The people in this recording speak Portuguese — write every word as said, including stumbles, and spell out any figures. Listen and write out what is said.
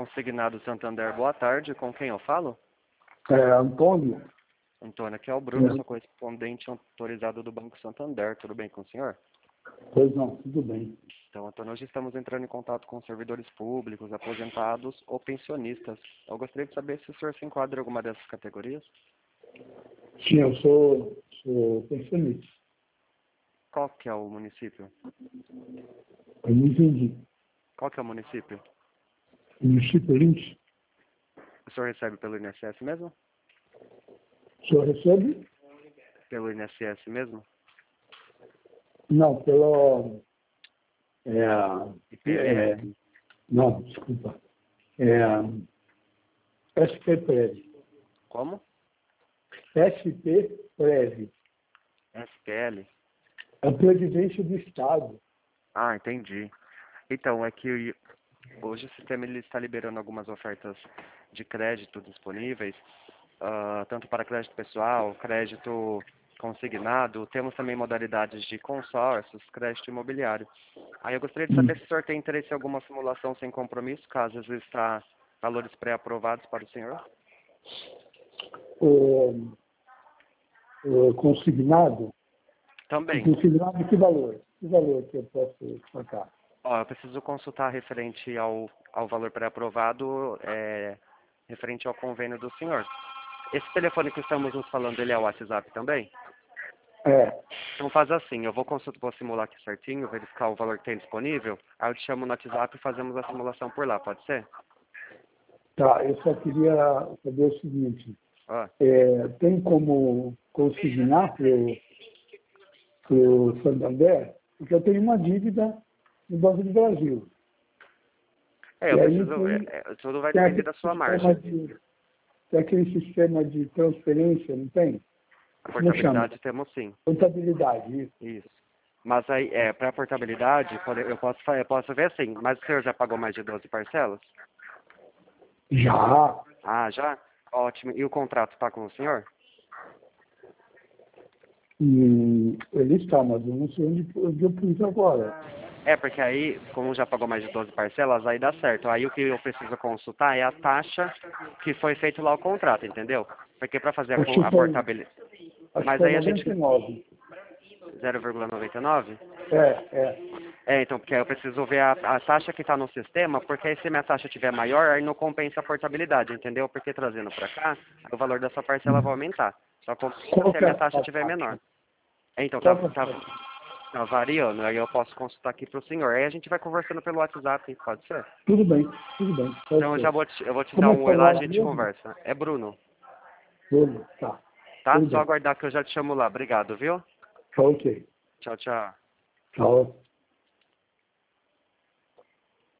Consignado Santander, boa tarde. Com quem eu falo? É, Antônio. Antônio, aqui é o Bruno, É. sou correspondente autorizado do Banco Santander. Tudo bem com o senhor? Pois não, tudo bem. Então, Antônio, hoje estamos entrando em contato com servidores públicos, aposentados ou pensionistas. Eu gostaria de saber se o senhor se enquadra em alguma dessas categorias. Sim, eu sou, sou pensionista. Qual que é o município? Eu não entendi. Qual que é o município? Município Lins? O senhor recebe pelo I N S S mesmo? O senhor recebe? Pelo I N S S mesmo? Não, pelo... É, I P M é, S? não, desculpa. É, S P Prev. Como? S P Prev. S P L? É a Previdência do Estado. Ah, entendi. Então, é que hoje o sistema ele está liberando algumas ofertas de crédito disponíveis, ah, tanto para crédito pessoal, crédito consignado. Temos também modalidades de consórcios, crédito imobiliário. Aí eu gostaria de Hum. saber se o senhor tem interesse em alguma simulação sem compromisso, caso exista valores pré-aprovados para o senhor. O, o consignado? Também. O consignado, que valor? Que valor que eu posso sacar? Ó, eu preciso consultar referente ao, ao valor pré-aprovado, é, referente ao convênio do senhor. Esse telefone que estamos nos falando, ele é o WhatsApp também? É, Então faz assim, eu vou consultar, vou simular aqui certinho, verificar o valor que tem disponível, aí eu te chamo no WhatsApp e fazemos a simulação por lá, pode ser? tá. Eu só queria saber o seguinte. Ó, É, tem como consignar para o Santander? Porque eu tenho uma dívida no Banco do Brasil. é, eu E aí preciso, é, tem, é, tudo vai tem depender aquele da sua sistema margem. de, tem aquele sistema de transferência, não tem? A Como chama? portabilidade temos sim, Contabilidade, isso. isso. Mas aí, é, para a portabilidade, pode- eu posso, fa- eu posso ver assim, mas o senhor já pagou mais de doze parcelas? Já. Ah, já? Ótimo. E o contrato está com o senhor? E ele está, mas eu não sei onde, onde eu pus agora. É, porque aí, como já pagou mais de doze parcelas, aí dá certo. Aí o que eu preciso consultar é a taxa que foi feito lá o contrato, entendeu? Porque para fazer a, Acho co- que a foi, portabilidade... acho que Mas foi aí a gente... noventa e nove. zero vírgula noventa e nove? É, é. É, então, porque aí eu preciso ver a, a taxa que está no sistema, porque aí se minha taxa estiver maior, aí não compensa a portabilidade, entendeu? Porque trazendo para cá, o valor da sua parcela vai aumentar. Só compensa Qual se a que é minha a taxa estiver taxa? menor. É, então, tá, Qual que é a tá, taxa? tá variando, aí eu posso consultar aqui para o senhor. Aí a gente vai conversando pelo WhatsApp, pode ser? Tudo bem, tudo bem. Pode Então eu já ser. vou te, eu vou te dar Como é um que é oi o lá, a nome gente mesmo? conversa. É Bruno, Tudo. Tá. tá? Tudo Só bem. aguardar que eu já te chamo lá. Obrigado, viu? Tá ok. Tchau, tchau. Tchau.